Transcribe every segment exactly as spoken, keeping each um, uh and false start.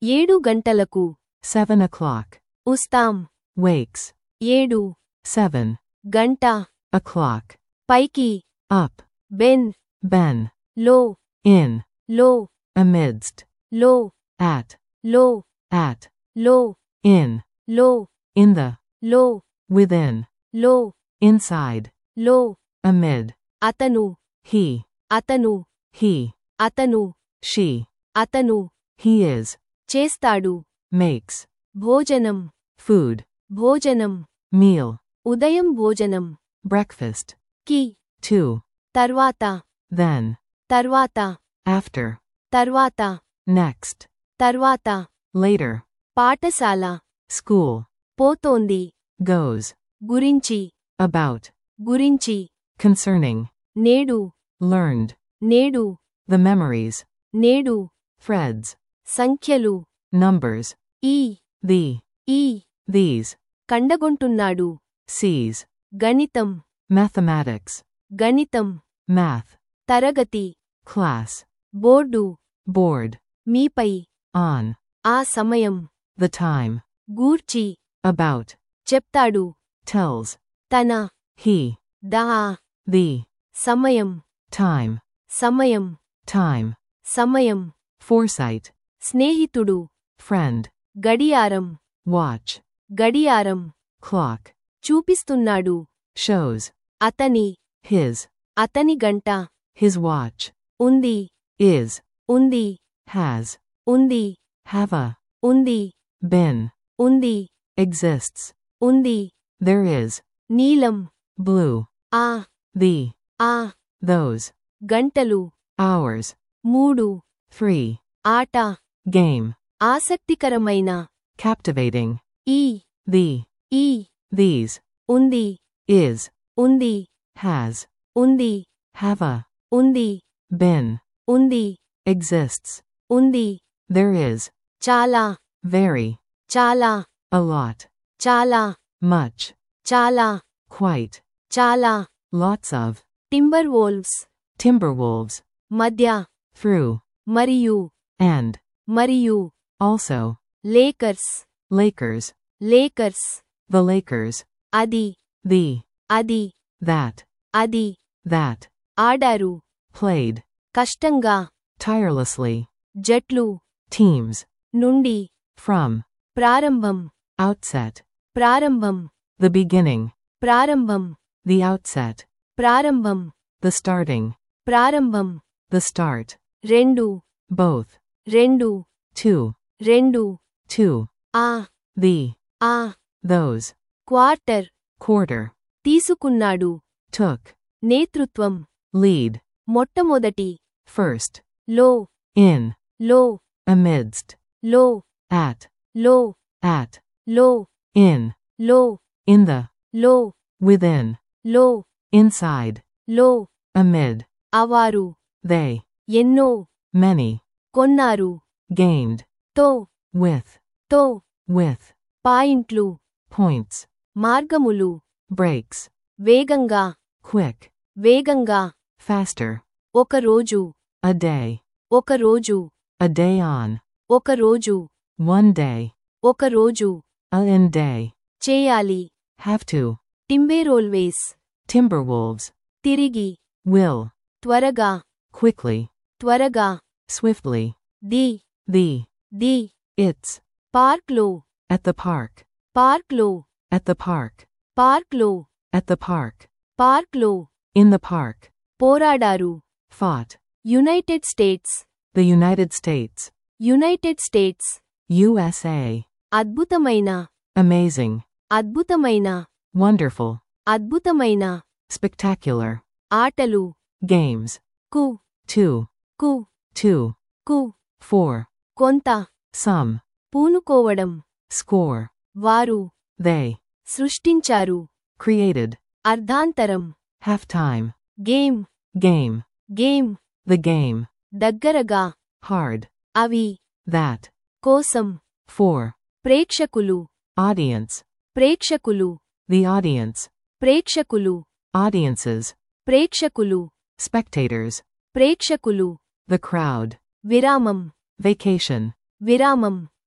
ఏడు గంటలకు. seven o'clock. ఉస్తాం. Wakes. ఏడు. seven. గంట. O'clock. పైకి. Up. బెన్. Ben. లో. In. లో. Amidst. లో. At. లో. At. లో. In. లో. In the. లో. Within. లో. Inside. లో. Amid. అతను. He. అతను. He. అతను. She. అతను. He is. చేస్తాడు. Makes. భోజనం. Food. భోజనం. Meal. ఉదయం భోజనం. Breakfast. కి. Two. తర్వాత. Then. తర్వాత. After. తర్వాత. Next. తర్వాత. Later. పాఠశాల. School. పోతోంది. Goes. గురించి. About. గురించి. Concerning. నేడు. Learned. నేడు. The memories. నేడు. Threads. సంఖ్యలు. Numbers. ఈ. The. ఈ. These. కండగొంటున్నాడు. Sees. గణితం. Mathematics. గణితం. Math. తరగతి. Class. బోర్డు. Board. మీపై. On. ఆ సమయం. The time. గూర్చి. About. చెప్తాడు. Tells. తన. He. దా. The. సమయం. Time. సమయం. Time. సమయం. Foresight. స్నేహితుడు. Friend. గడియారం. Watch. గడియారం. Clock. చూపిస్తున్నాడు. Shows. అతని. His. అతని గంట. His watch. ఉంది. Is. ఉంది. Has. ఉంది. Have a. ఉంది. Been. ఉంది. Exists. ఉంది. There is. నీలం. Blue. ఆ. The. ఆ. Those. గంటలు. Hours. మూడు. Three. ఆట. Game. ఆసక్తికరమైన. Captivating. ఈ. The. ఈ. These. ఉంది. Is. ఉంది. Has. ఉంది. Have a. ఉంది. Been. ఉంది. Exists. ఉంది. There is. చాలా. Very. చాలా. A lot. చాలా. Much. చాలా. Quite. చాలా. Lots of. Timberwolves. Timberwolves. మధ్య. Through. మరియు. And. మరియు. Also. Lakers. Lakers. Lakers. The Lakers. అది. The. అది. That. అది. That. ఆడారు. Played. కష్టంగా. Tirelessly. జట్లు. Teams. నుండి. From. ప్రారంభం. Outset. ప్రారంభం. The beginning. ప్రారంభం. The outset. ప్రారంభం. The starting. ప్రారంభం. The start. రెండు. Both. రెండు. Two. రెండు. Two. ఆ. The. ఆ. Those. క్వార్టర్. Quarter. తీసుకున్నాడు. Took. నేతృత్వం. Lead. మొట్టమొదటి. First. లో. In. లో. Amidst. లో. At. లో. At. లో. In. లో. In the. లో. Within. లో. Inside. లో. Amid. అవారు. They. ఎన్నో. Many. కొన్నారు. Gained. తో. With. తో. With. పాయింట్లు. Points. మార్గములు. Breaks. వేగంగా. Quick. వేగంగా. Faster. ఒక రోజు. A day. ఒక రోజు. A day on. ఒక రోజు. One day. ఒక రోజు. A in day. చేయాలి. Have to. టింబేరోల్వేస్. Timberwolves. తిరిగి. Will. త్వరగా. Quickly. త్వరగా. Swiftly. The. The. The. It's. పార్క్లో. At the park. పార్క్లో. At the park. పార్క్లో. At the park. పార్క్లో. In the park. పోరాడారు. Fought. United States. The United States. United States. U S A. అద్భుతమైన. Amazing. అద్భుతమైన. Wonderful. అద్భుతమైన. Spectacular. ఆటలు. Games. కు. Two. కు. Two. కు. Four. కొంత. Some. పూనుకోవడం. Score. వారు. They. సృష్టించారు. Created. అర్ధాంతరం. Halftime. Game. Game. Game. The game. దగ్గరగా. Hard. అవి. That. కోసం. For. ప్రేక్షకులు. Audience. ప్రేక్షకులు. The audience. ప్రేక్షకులు. Audiences. ప్రేక్షకులు. Spectators. ప్రేక్షకులు. The crowd. విరామం. Vacation. విరామం.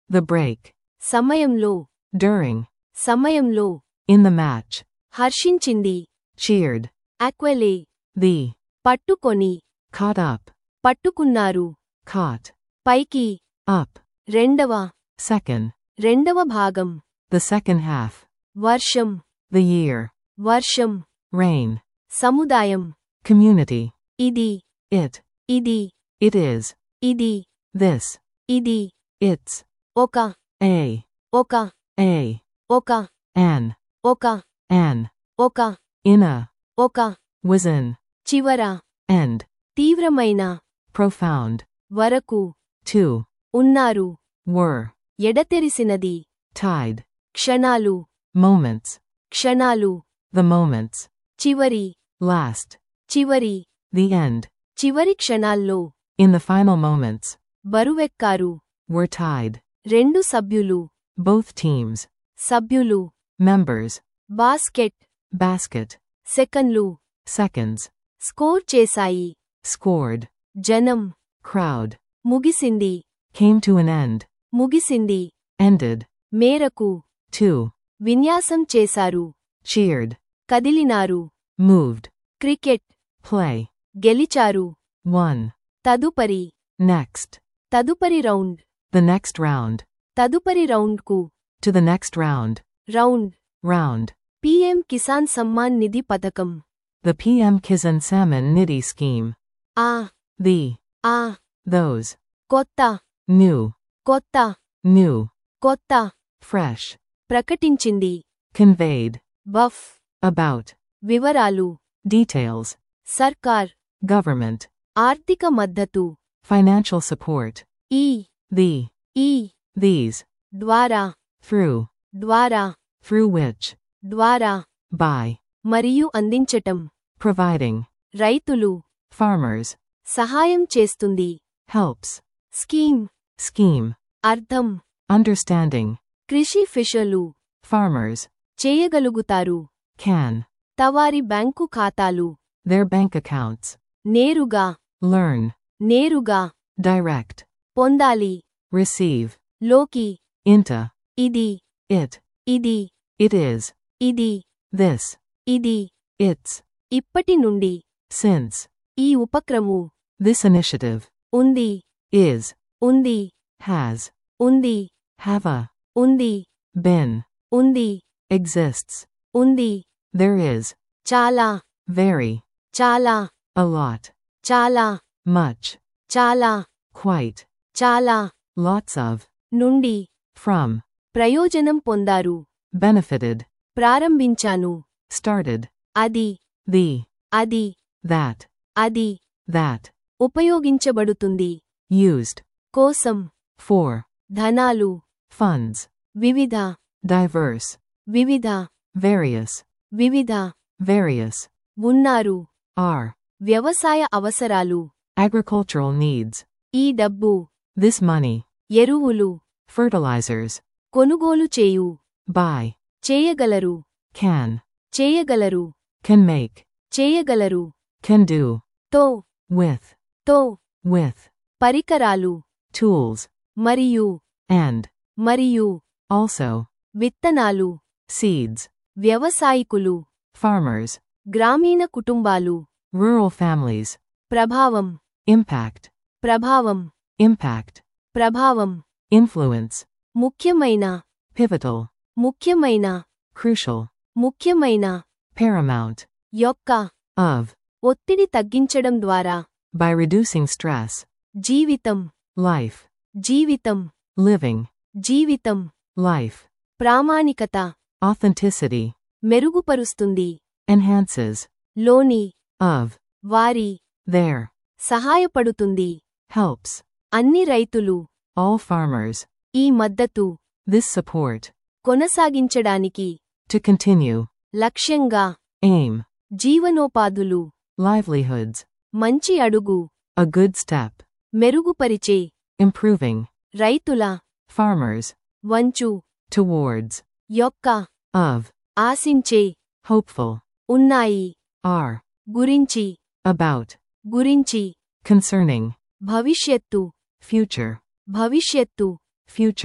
The break. సమయంలో, During. సమయంలో, In the match. హర్షించింది, Cheered. ఆక్వెలే, The. పట్టుకొని, Caught up. పట్టుకున్నారు, Caught. పైకి, Up. రెండవ, Second. రెండవ భాగం, The second half. వర్షం, The year. వర్షం, Rain. సముదాయం, Community. ఇది, It. ఇది, It is. ఇది, This. ఇది, It's. ఒక, A. ఒక, A. ఒక, An. ఒక, An. ఒక, In a. ఒక, Was in. చివర, End. తీవ్రమైన, Profound. వరకు, Two. ఉన్నారు, Were. ఎడతెరిసినది, Tide. క్షణాలు, Moments. క్షణాలు, The moments. చివరి, Last. చివరి, The end. చివరి క్షణాల్లో, In the final moments. బరువెక్కారు, Were tied. రెండు సభ్యులు, Both teams. సభ్యులు, Members. Basket, Basket. సెకన్లు, Seconds. స్కోర్ చేశాయి, Scored. జనం, Crowd. ముగిసింది, Came to an end. ముగిసింది, Ended. మేరకు, Two. విన్యాసం చేశారు, Cheered. కదిలినారు, Moved. Cricket, Play. గెలిచారు, One. తదుపరి, Next. తదుపరి రౌండ్, The next round. తదుపరి రౌండ్కు, To the next round. Round, Round. PM Kisan Samman Nidhi పథకం, The P M Kisan Samman Nidhi Scheme. ఆ, The. ఆ, Those. కొత్త, New. కొత్త, New. కొత్త, Fresh. ప్రకటించింది, Conveyed. బఫ్, About. వివరాలు, Details. సర్కార్, Government. ఆర్థిక మద్దతు, Financial support. ఈ, The. ఈ, These. ద్వారా, Through. ద్వారా, Through which. ద్వారా, By. మరియు అందించటం, Providing. రైతులు, Farmers. సహాయం చేస్తుంది, Helps. Scheme, Scheme. అర్థం, Understanding. కృషి ఫిషలు, Farmers. చేయగలుగుతారు, Can. తవారి బ్యాంకు ఖాతాలు, Their bank accounts. నేరుగా, Learn. నేరుగా, Direct. పొందాలి, Receive. లోకి, Into. ఇది, It. ఇది, It is. ఇది, This. ఇది, It's. ఇప్పటి నుండి, Since. ఈ ఉపక్రము, This initiative. ఉంది, Is. ఉంది, Has. ఉంది, Have a. ఉంది, Been. ఉంది, Exists. ఉంది, There is. చాలా, Very. చాలా, A lot. చాలా, Much. చాలా, Quite. చాలా, Lots of. నుండి, From. ప్రయోజనం పొందారు, Benefited. ప్రారంభించాను, Started. అది, The. అది, That. అది, That. ఉపయోగించబడుతుంది, Used. కోసం, For. ధనాలు, Funds. వివిధ, Diverse. వివిధ, Various. వివిధ, Various. ఉన్నారు, Are. వ్యవసాయ అవసరాలు, Agricultural needs. ఈ డబ్బు, This money. ఎరువులు, Fertilizers. కొనుగోలు చేయు, Buy. చేయగలరు, Can. చేయగలరు, Can make. చేయగలరు, Can do. తో, With. తో, With. పరికరాలు, Tools. మరియు, And. మరియు, Also. విత్తనాలు, Seeds. వ్యవసాయికులు, Farmers. గ్రామీణ కుటుంబాలు, Rural families. ప్రభావం, Impact. ప్రభావం, Impact. ప్రభావం, Influence. ముఖ్యమైన, Pivotal. ముఖ్యమైన, Crucial. ముఖ్యమైన, Paramount. యొక్క, Of. ఒత్తిడి తగ్గించడం ద్వారా, By reducing stress. జీవితం, Life. జీవితం, Living. జీవితం, Life. ప్రామాణికత, Authenticity. మెరుగుపరుస్తుంది, Enhances. లోని, Of. వారి, There. సహాయపడుతుంది, Helps. అన్ని రైతులు, All farmers. ఈ మద్దతు, This support. కొనసాగించడానికి, To continue. లక్ష్యంగా, Aim. జీవనోపాధులు, Livelihoods. మంచి అడుగు, A good step. మెరుగుపరిచే, Improving. రైతుల, Farmers. వంచు, Towards. యొక్క, Of. ఆశించే, Hopeful. ఉన్నాయి, Are. గురించి, About. గురించి, Concerning. భవిష్యత్తు, Future. భవిష్యత్తు, Future.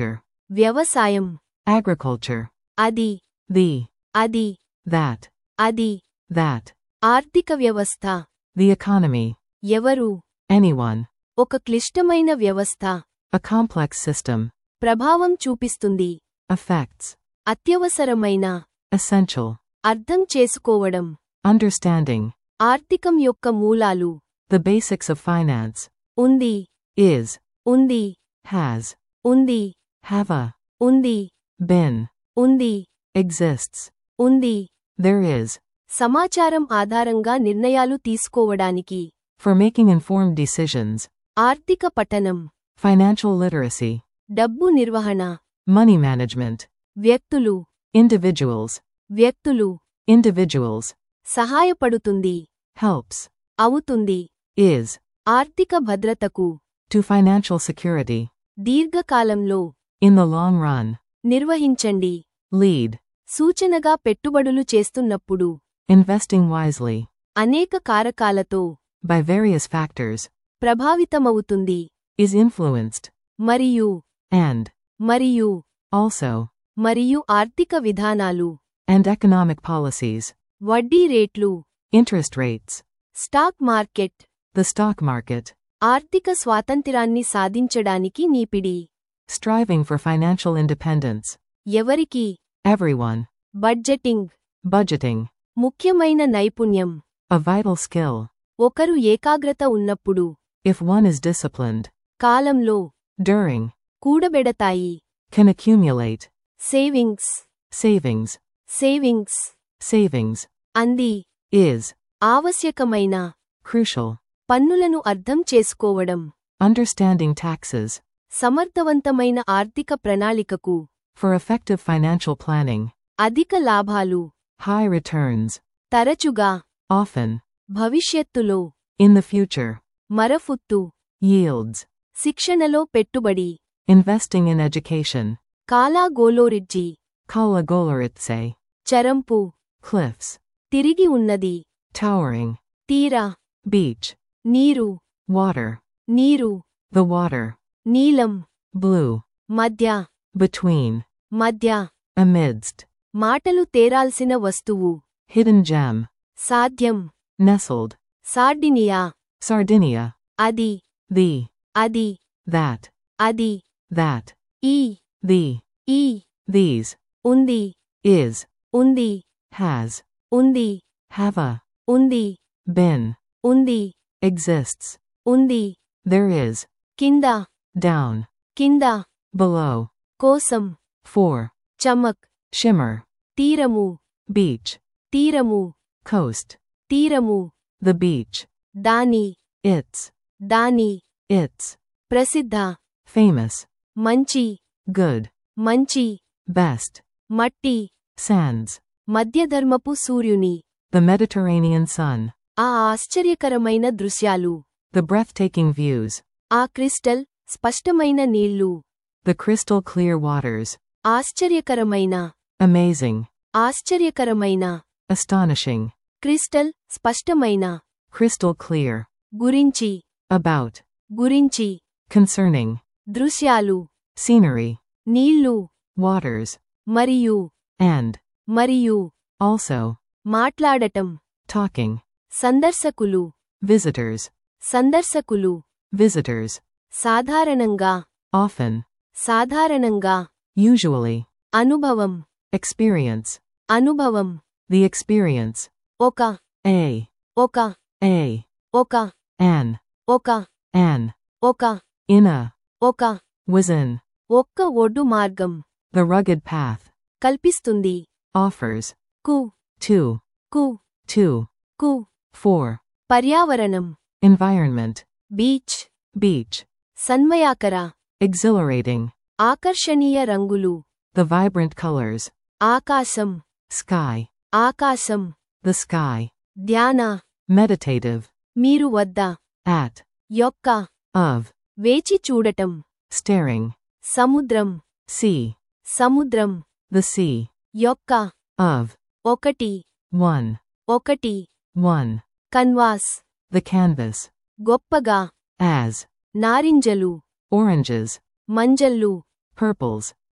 వ్యవసాయం. agriculture, అది. the, అది. that, అది. that, ఆర్థిక వ్యవస్థ. the economy, ఎవరు. anyone, ఒక క్లిష్టమైన వ్యవస్థ. a complex system, ప్రభావం చూపిస్తుంది. affects, అత్యవసరమైన. essential, అర్థం చేసుకోవడం. understanding, ఆర్థికం యొక్క మూలాలు. the basics of finance, ఉంది. is, ఉంది. has, ఉంది. have a, ఉంది. been, ఉంది. exists, ఉంది. there is, సమాచారం ఆధారంగా నిర్ణయాలు తీసుకోవడానికి. for making informed decisions, ఆర్థిక పఠనం. financial literacy, డబ్బు నిర్వహణ. money management, వ్యక్తులు. individuals, వ్యక్తులు. individuals, సహాయపడుతుంది. helps, అవుతుంది. is, ఆర్థిక భద్రతకు. to financial security, దీర్ఘకాలంలో. in the long run, నిర్వహించండి. lead, సూచనగా పెట్టుబడులు చేస్తున్నప్పుడు. investing wisely, అనేక కారకాలతో. by various factors, ప్రభావితమవుతుంది. is influenced, మరియు. and, మరియు. also, మరియు ఆర్థిక విధానాలు. and economic policies, వడ్డీ రేట్లు. interest rates, stock market. the stock market, ఆర్థిక స్వాతంత్ర్యాన్ని సాధించడానికి నీపిడి. striving for financial independence, ఎవరికి. everyone, budgeting. budgeting, ముఖ్యమైన నైపుణ్యం. a vital skill, ఒకరు ఏకాగ్రత ఉన్నప్పుడు. if one is disciplined, కాలంలో. during, కూడబెడతాయి. can accumulate, savings. savings, savings. savings, అంది. is, ఆవశ్యకమైన. crucial, పన్నులను అర్థం చేసుకోవడం. understanding taxes, సమర్థవంతమైన ఆర్థిక ప్రణాళికకు. for effective financial planning, అధిక లాభాలు. high returns, తరచుగా. often, భవిష్యత్తులో. in the future, మరఫుత్తు. yields, శిక్షణలో పెట్టుబడి. investing in education, కాలా గోలోరిజ్జి. kala goloritse, చరంపు. cliffs, తిరిగి ఉన్నది. towering, తీర. beach, నీరు. water, నీరు. the water, నీలం. blue, మధ్య. between, మధ్య. amidst, మాటలు తేరాల్సిన వస్తువు. hidden gem, సాధ్యం. nestled, Sardinia. Sardinia, అది. the, అది. that, అది. that, ఈ. the, ఈ. these, ఉంది. is, ఉంది. has, ఉంది. have a, ఉంది. been, ఉంది. exists, ఉంది. there is, కింద. down, కింద. below, కోసం. for, చమక్. shimmer, తీరము. beach, తీరము. coast, తీరము. the beach, దాని. its, దాని. its, ప్రసిద్ధ. famous, మంచి. good, మంచి. best, మట్టి. sands, మధ్యధర్మపు సూర్యుని. the Mediterranean sun, ఆ ఆశ్చర్యకరమైన దృశ్యాలు. the breathtaking views, ఆ క్రిస్టల్. స్పష్టమైన నీళ్లు. the crystal clear waters, ఆశ్చర్యకరమైన. amazing, ఆశ్చర్యకరమైన. astonishing, crystal. స్పష్టమైన. crystal clear, గురించి. about, గురించి. concerning, దృశ్యాలు. scenery, నీళ్లు. waters, మరియు. and, మరియు. also, మాట్లాడటం. talking, సందర్శకులు. visitors, సందర్శకులు. visitors, సాధారణంగా. often, సాధారణంగా. usually, అనుభవం. experience, అనుభవం. the experience, ఒక. a, ఒక. a, ఒక. an, ఒక. an, ఒక. in a, ఒక. was in, ఒక్క ఒడ్డు మార్గం. the rugged path, కల్పిస్తుంది. offers, కు. to, కు. to, కు. for, పర్యావరణం. environment, beach. beach, సన్మయాకర. exhilarating, ఆకర్షణీయ రంగులు. the vibrant colors, ఆకాశం. sky, ఆకాశం. the sky, ధ్యాన. meditative, మీరు వద్ద. at, యొక్క. of, వేచి చూడటం. staring, సముద్రం. sea, సముద్రం. the sea, యొక్క. of, ఒకటి. one, ఒకటి. one, కన్వాస్. the canvas,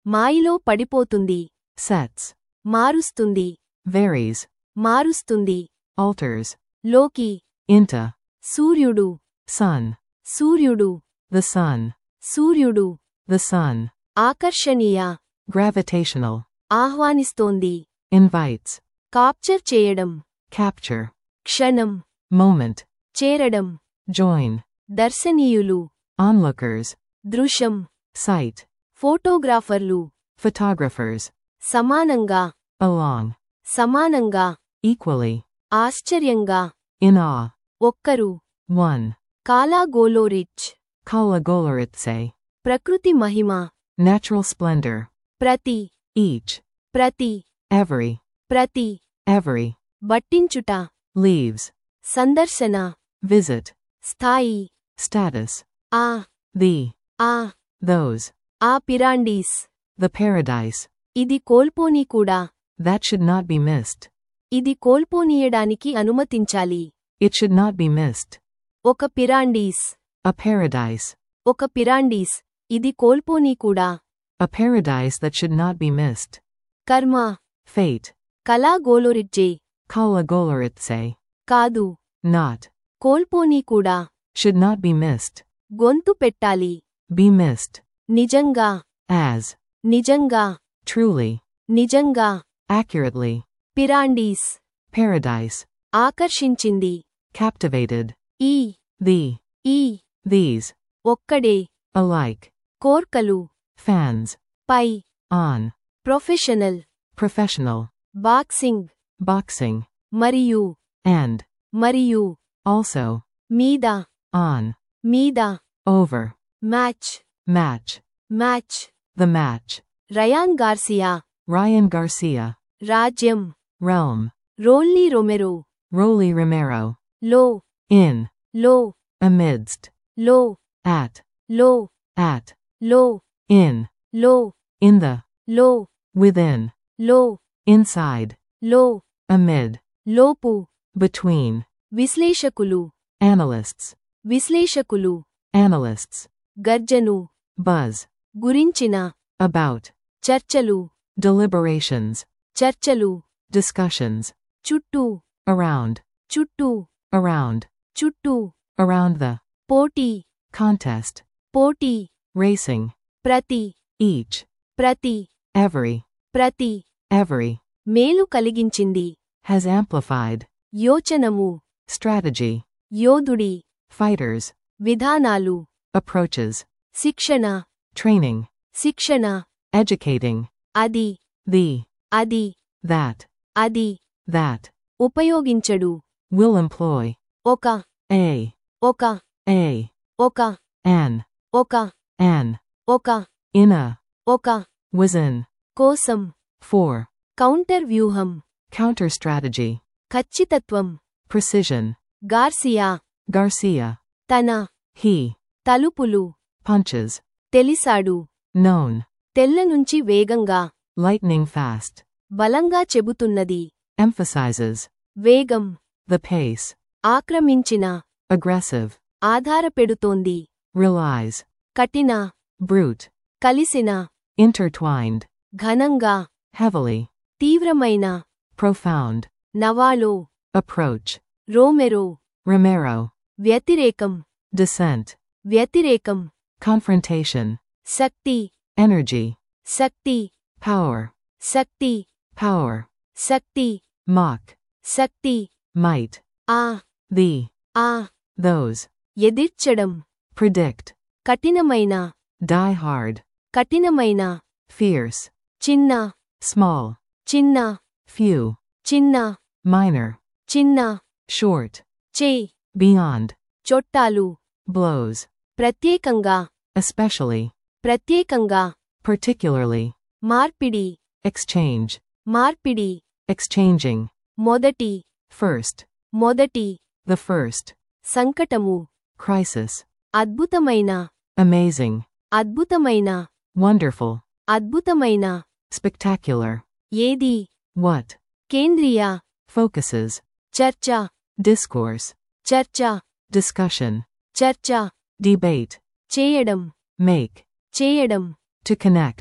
మాయలో పడిపోతుంది. sets, మారుస్తుంది. varies, మారుస్తుంది. alters, లోకి. into, సూర్యుడు. sun, సూర్యుడు. the sun, సూర్యుడు. the sun, ఆకర్షణీయ. gravitational, ఆహ్వానిస్తోంది. invites, కాప్చర్ చేయడం. capture, క్షణం. moment, చేరడం. join, దర్శనీయులు. onlookers, దృశ్యం. sight, ఫోటోగ్రాఫర్లు. photographers, సమానంగా. along, సమానంగా. equally, ఆశ్చర్యంగా. in awe, ఒక్కరు. one, Cala Goloritze. kala goloritse, ప్రకృతి మహిమ. natural splendor, ప్రతి. each, ప్రతి. every, ప్రతి. every, బట్టించుట. leaves, సందర్శన. visit, స్థాయి. status, ఆ. the, ఆ. those, ఆ పిరాండీస్. the paradise, ఇది కోల్పోనీ కూడా. that should not be missed, ఇది కోల్పోనీయడానికి అనుమతించాలి. it should not be missed, ఒక పిరాండీస్. a paradise, ఒక పిరాండీస్. ఇది కోల్పోనీ కూడా. a paradise that should not be missed, కర్మ. fate, కలాగోలోరిడ్జే. kala goloritse, కాదు. not, కోల్పోనీ కూడా. should not be missed, గొంతు పెట్టాలి. be missed, నిజంగా. as, నిజంగా. truly, నిజంగా. accurately, పిరాండీస్. paradise, ఆకర్షించింది. captivated, ఈ. the, ఈ. these, ఒక్కడే. alike, కోర్కలు. fans, పై. on, professional. professional, boxing. boxing, మరియు. and, మరియు. also, మీద. on, మీద. over, match. match, match. the match, Ryan Garcia. Ryan Garcia, రాజ్యం. realm, Rolly Romero. Rolly Romero, లో. in, లో. amidst, లో. at, లో. at, లో. in, లో. in the, లో. within, లో. inside, లో. amid, లోపు. between, విశ్లేషకులు. analysts, విశ్లేషకులు. analysts, గర్జను. buzz, గురించిన. about, చర్చలు. deliberations, చర్చలు. discussions, చుట్టూ. around, చుట్టూ. around, చుట్టూ. around the, పోటీ. contest, పోటీ. racing, ప్రతి. each, ప్రతి. every, ప్రతి. every, మేలు కలిగించింది. has amplified, యోచనము. strategy, యోధుడి. fighters, విధానాలు. approaches, శిక్షణ. training, శిక్షణ. educating, అది. the, అది. that, అది. that, ఉపయోగించడు. will employ, ఒక. a, ఒక. a, ఒక. an, ఒక. an, ఒక. in a, ఒక. was in, కోసం. for, కౌంటర్ వ్యూహం. counter strategy, ఖచ్చితత్వం. precision, Garcia. Garcia, తన. he, తలుపులు. punches, తెలిసాడు. known, తెల్ల నుంచి వేగంగా. lightning fast, బలంగా చెబుతున్నది. emphasizes, వేగం. the pace, ఆక్రమించిన. aggressive, ఆధారపెడుతోంది. relies, కఠిన. brute, కలిసిన. intertwined, ఘనంగా. heavily, తీవ్రమైన. profound, నవాలో. approach, రోమెరో. Romero, వ్యతిరేకం. dissent, వ్యతిరేకం. confrontation, శక్తి. energy, శక్తి. power, శక్తి. power, శక్తి. mock, శక్తి. might, ఆ. the, ఆ. those, ఎదిర్చడం. predict, కఠినమైన. die hard, కఠినమైన. fierce, చిన్న. small, చిన్న. few, చిన్న. minor, చిన్న. short, చే. beyond, చొట్టాలు. blows, ప్రత్యేకంగా. especially, ప్రత్యేకంగా. particularly, మార్పిడి. exchange, మార్పిడి. exchanging, మొదటి. first, మొదటి. the first, సంకటము. crisis, అద్భుతమైన. amazing, అద్భుతమైన. wonderful, అద్భుతమైన. spectacular, ఏది. what, కేంద్రీయ. focuses, చర్చ. discourse, చర్చ. discussion, చర్చ. debate, చేయడం. make, చేయడం. to connect,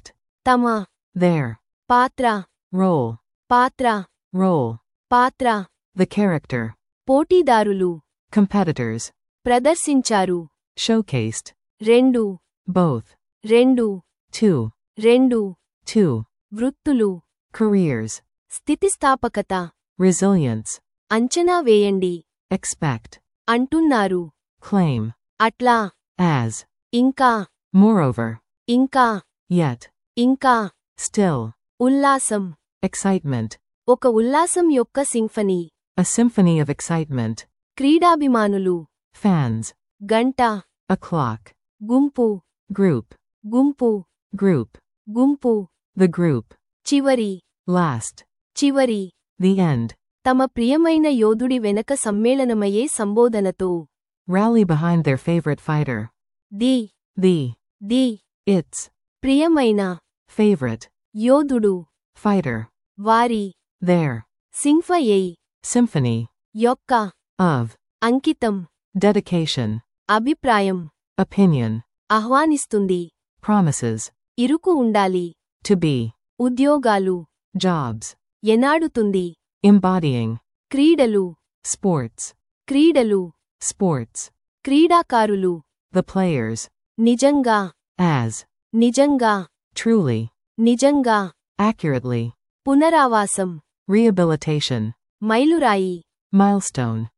తమ their, పాత్ర role, పాత్ర role, పాత్ర the character, పోటీదారులు competitors, ప్రదర్శించారు showcased, రెండు both, రెండు two, రెండు two, వృత్తులు careers, స్థితిస్థాపకత resilience, అంచనా వేయండి expect, అంటున్నారు claim, అట్లా as, ఇంకా moreover, ఇంకా yet, ఇంకా still, ఉల్లాసం excitement, ఒక ఉల్లాసం యొక్క symphony a symphony of excitement, క్రీడాభిమానులు fans, గంట a clock, గుంపు group, గుంపు group, గుంపు the group, చివరి last, చివరి the end, తమ ప్రియమైన యోధుడి వెనక సమ్మేళనమయ్యే సంబోధనతో rally behind their favorite fighter, the the, the its, ప్రియమైన favorite, యోధుడు fighter, వారి their, సింఫయై symphony, యొక్క of, అంకితం dedication, అభిప్రాయం opinion, ఆహ్వానిస్తుంది promises, ఇరుకు ఉండాలి to be, ఉద్యోగాలు jobs, ఎనాడుతుంది embodying, క్రీడలు sports, క్రీడలు sports, క్రీడాకారులు the players, నిజంగా as, నిజంగా truly, నిజంగా accurately, పునరావాసం rehabilitation, మైలురాయి milestone,